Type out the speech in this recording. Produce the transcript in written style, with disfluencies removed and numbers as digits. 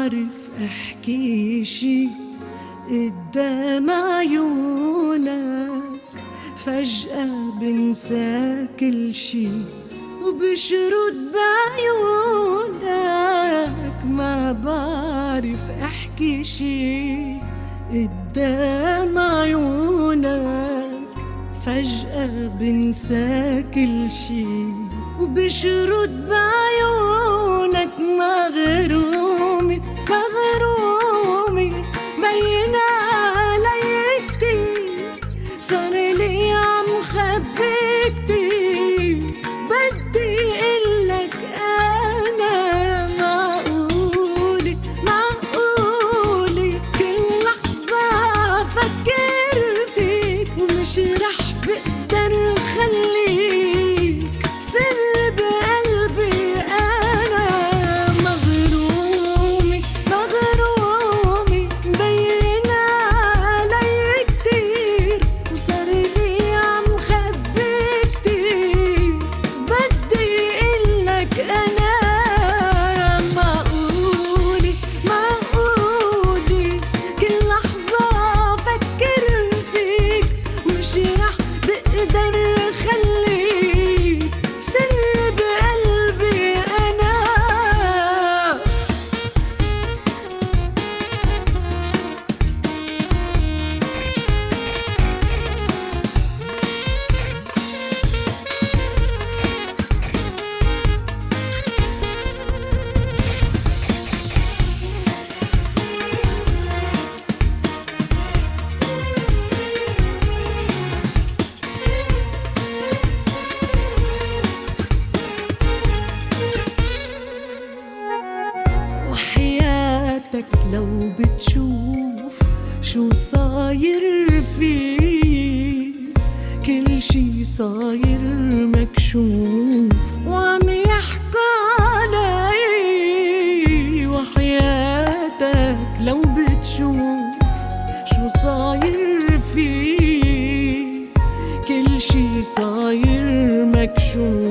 بعرف احكي شي قدام عيونك، فجأة بنسى كل شي وبشرد بعيونك. ما بعرف احكي شي قدام عيونك، فجأة بنسى كل شي وبشرد بعيونك. مغرومي بين علي كتير، صار لي عم خبي كتير. بدي قلك أنا معقولي كل لحظة فكر فيك، ومش رح بقدر خليك سر بقلبي. أنا مغرومي مبين علي كتير، وصار لي عم خبي كتير. بدي قلك أنا معقولي كل لحظة فكر فيك، مش رح بقدر خليك سر بقلبي. أنا وحياتك لو بتشوف شو صاير فيه، كل شي صاير مكشوف وعم يحكوا علي. وحياتك لو بتشوف شو صاير فيه، كل شي صاير مكشوف